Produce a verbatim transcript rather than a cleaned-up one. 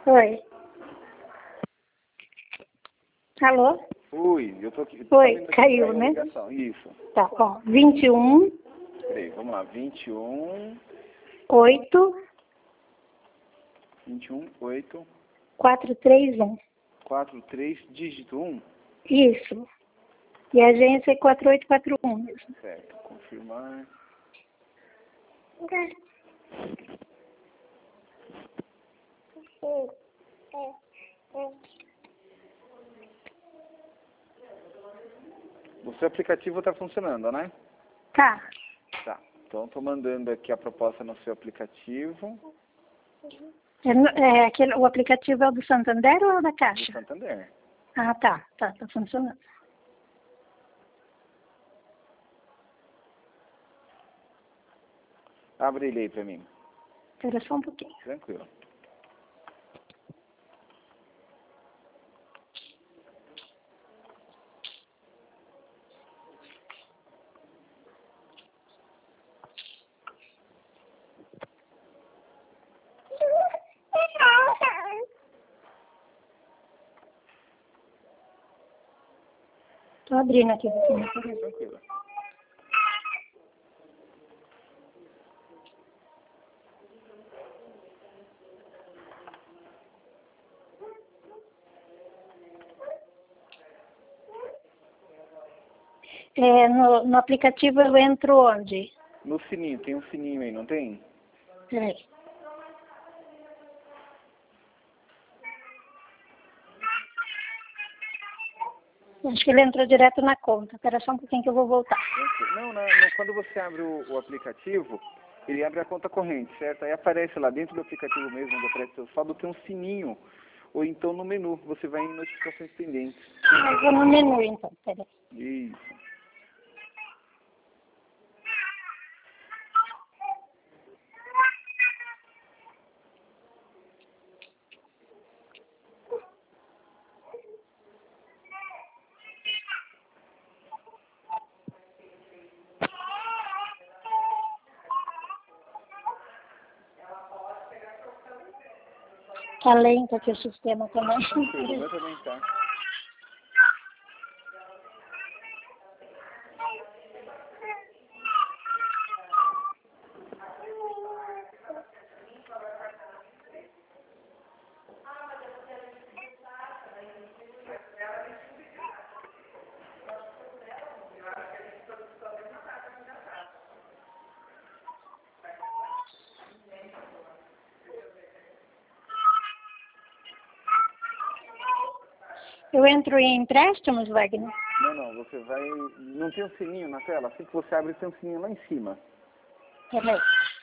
Oi. Alô? Oi, eu tô aqui. Oi, tô aqui caiu, pra né? ligação. Isso. Tá, ó, vinte e um, Peraí, vamos lá. vinte e um, oito, vinte e um, oito, quatro três um. quatro, três, dígito um. Isso. E a agência é quatro oito quatro um mesmo. Certo, confirmar. O seu aplicativo está funcionando, né? Tá. Tá. Então, estou mandando aqui a proposta no seu aplicativo É, no- é, aquele, o aplicativo é o do Santander ou é o da do Caixa? Santander. Ah, tá. Tá, tá funcionando. Abre ele aí para mim. Espera só um pouquinho. Tranquilo. Tô abrindo aqui. Você Tranquilo. é, no, no aplicativo eu entro onde? No sininho, tem um sininho aí, não tem? Peraí. Acho que ele entrou direto na conta. Espera só um pouquinho que eu vou voltar. Tranquilo. Não, na- no- quando você abre o, o aplicativo, ele abre a conta corrente, certo? Aí aparece lá dentro do aplicativo mesmo, onde aparece o saldo, tem um sininho. Ou então no menu, você vai em notificações pendentes. Eu vou no menu então. Peraí. Isso. Tá lento aqui o sistema também. Tranquilo, vai também tá. Eu entro em empréstimos, Wagner? Não, não, você vai... Não tem um sininho na tela? Assim que você abre, tem um sininho lá em cima. Peraí.